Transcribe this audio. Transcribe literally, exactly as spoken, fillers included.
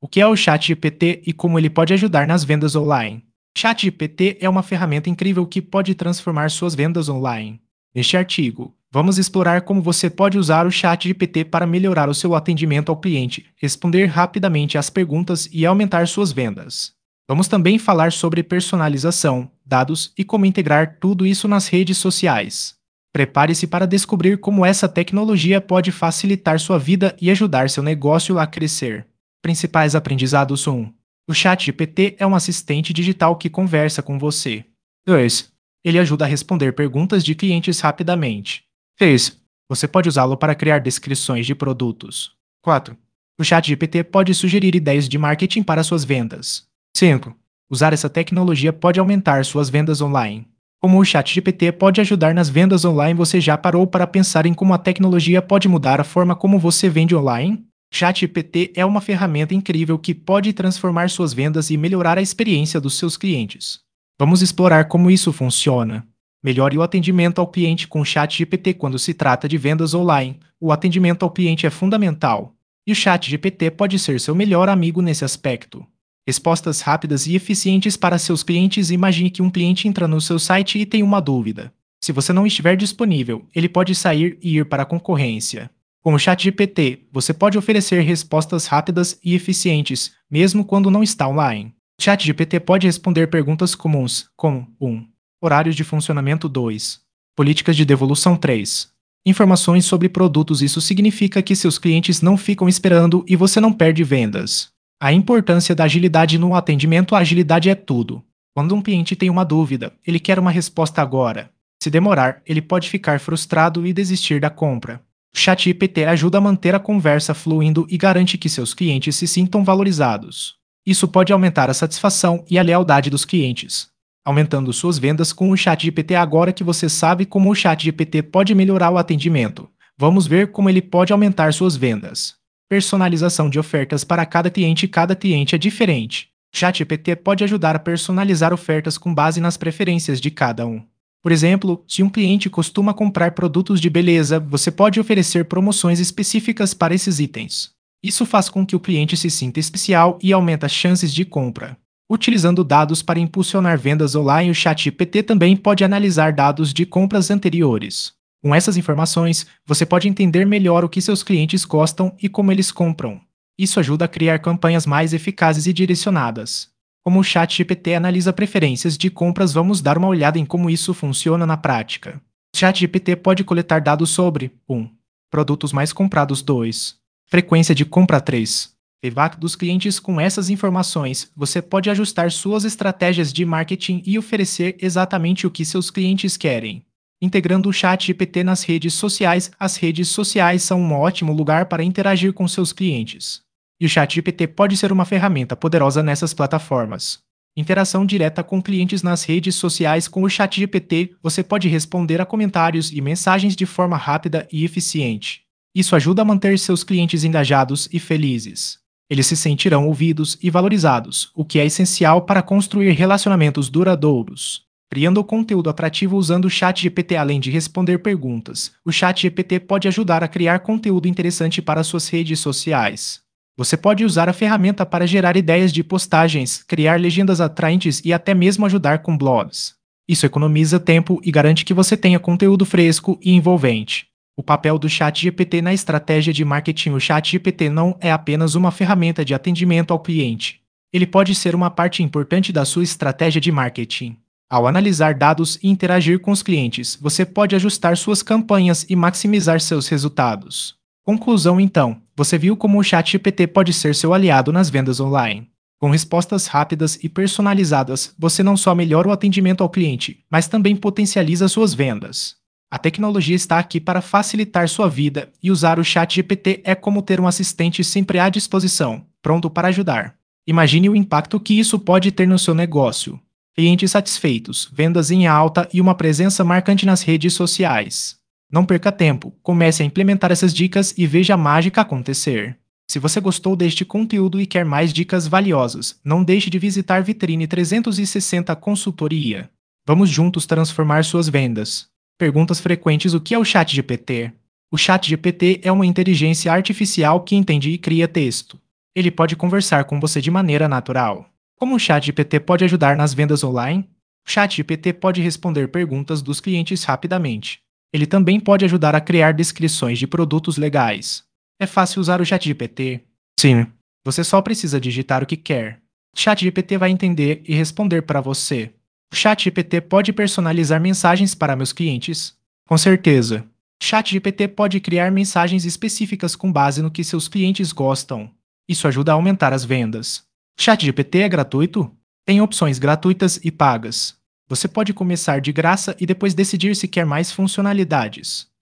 que é o ChatGPT e como ele pode ajudar nas vendas online. ChatGPT é uma ferramenta incrível que pode transformar suas vendas online. Neste artigo, vamos explorar como você pode usar o ChatGPT para melhorar o seu atendimento ao cliente, responder rapidamente às perguntas e aumentar suas vendas. Vamos também falar sobre personalização, dados e como integrar tudo isso nas redes sociais. Prepare-se para descobrir como essa tecnologia pode facilitar sua vida e ajudar seu negócio a crescer. Principais aprendizados: um. O ChatGPT é um assistente digital que conversa com você. dois. Ele ajuda a responder perguntas de clientes rapidamente. três. Você pode usá-lo para criar descrições de produtos. quatro. O ChatGPT pode sugerir ideias de marketing para suas vendas. cinco. Usar essa tecnologia pode aumentar suas vendas online. Como o ChatGPT pode ajudar nas vendas online, você já parou para pensar em como a tecnologia pode mudar a forma como você vende online? ChatGPT é uma ferramenta incrível que pode transformar suas vendas e melhorar a experiência dos seus clientes. Vamos explorar como isso funciona. Melhore o atendimento ao cliente com o ChatGPT quando se trata de vendas online. O atendimento ao cliente é fundamental, e o ChatGPT pode ser seu melhor amigo nesse aspecto. Respostas rápidas e eficientes para seus clientes. Imagine que um cliente entra no seu site e tem uma dúvida. Se você não estiver disponível, ele pode sair e ir para a concorrência. Com o ChatGPT, você pode oferecer respostas rápidas e eficientes, mesmo quando não está online. O ChatGPT pode responder perguntas comuns, como um. Horários de funcionamento. dois. Políticas de devolução. três. Informações sobre produtos. Isso significa que seus clientes não ficam esperando e você não perde vendas. A importância da agilidade no atendimento. A agilidade é tudo. Quando um cliente tem uma dúvida, ele quer uma resposta agora. Se demorar, ele pode ficar frustrado e desistir da compra. O ChatGPT ajuda a manter a conversa fluindo e garante que seus clientes se sintam valorizados. Isso pode aumentar a satisfação e a lealdade dos clientes, aumentando suas vendas com o ChatGPT. Agora que você sabe como o ChatGPT pode melhorar o atendimento, vamos ver como ele pode aumentar suas vendas. Personalização de ofertas para cada cliente. Cada cliente é diferente. O ChatGPT pode ajudar a personalizar ofertas com base nas preferências de cada um. Por exemplo, se um cliente costuma comprar produtos de beleza, você pode oferecer promoções específicas para esses itens. Isso faz com que o cliente se sinta especial e aumenta as chances de compra. Utilizando dados para impulsionar vendas online. O ChatGPT também pode analisar dados de compras anteriores. Com essas informações, você pode entender melhor o que seus clientes gostam e como eles compram. Isso ajuda a criar campanhas mais eficazes e direcionadas. Como o ChatGPT analisa preferências de compras, vamos dar uma olhada em como isso funciona na prática. O ChatGPT pode coletar dados sobre um. Produtos mais comprados. dois. Frequência de compra. três. Feedback dos clientes. Com essas informações, você pode ajustar suas estratégias de marketing e oferecer exatamente o que seus clientes querem. Integrando o ChatGPT nas redes sociais. As redes sociais são um ótimo lugar para interagir com seus clientes. E o ChatGPT pode ser uma ferramenta poderosa nessas plataformas. Interação direta com clientes nas redes sociais. Com o ChatGPT, você pode responder a comentários e mensagens de forma rápida e eficiente. Isso ajuda a manter seus clientes engajados e felizes. Eles se sentirão ouvidos e valorizados, o que é essencial para construir relacionamentos duradouros. Criando conteúdo atrativo usando o ChatGPT. Além de responder perguntas, o ChatGPT pode ajudar a criar conteúdo interessante para suas redes sociais. Você pode usar a ferramenta para gerar ideias de postagens, criar legendas atraentes e até mesmo ajudar com blogs. Isso economiza tempo e garante que você tenha conteúdo fresco e envolvente. O papel do ChatGPT na estratégia de marketing. O ChatGPT não é apenas uma ferramenta de atendimento ao cliente. Ele pode ser uma parte importante da sua estratégia de marketing. Ao analisar dados e interagir com os clientes, você pode ajustar suas campanhas e maximizar seus resultados. Conclusão. Então, você viu como o ChatGPT pode ser seu aliado nas vendas online. Com respostas rápidas e personalizadas, você não só melhora o atendimento ao cliente, mas também potencializa suas vendas. A tecnologia está aqui para facilitar sua vida, e usar o ChatGPT é como ter um assistente sempre à disposição, pronto para ajudar. Imagine o impacto que isso pode ter no seu negócio. Clientes satisfeitos, vendas em alta e uma presença marcante nas redes sociais. Não perca tempo, comece a implementar essas dicas e veja a mágica acontecer. Se você gostou deste conteúdo e quer mais dicas valiosas, não deixe de visitar Vitrine trezentos e sessenta Consultoria. Vamos juntos transformar suas vendas. Perguntas frequentes. O que é o ChatGPT? O ChatGPT é uma inteligência artificial que entende e cria texto. Ele pode conversar com você de maneira natural. Como o ChatGPT pode ajudar nas vendas online? O ChatGPT pode responder perguntas dos clientes rapidamente. Ele também pode ajudar a criar descrições de produtos legais. É fácil usar o ChatGPT? Sim. Você só precisa digitar o que quer. O ChatGPT vai entender e responder para você. O ChatGPT pode personalizar mensagens para meus clientes? Com certeza. O ChatGPT pode criar mensagens específicas com base no que seus clientes gostam. Isso ajuda a aumentar as vendas. O ChatGPT é gratuito? Tem opções gratuitas e pagas. Você pode começar de graça e depois decidir se quer mais funcionalidades.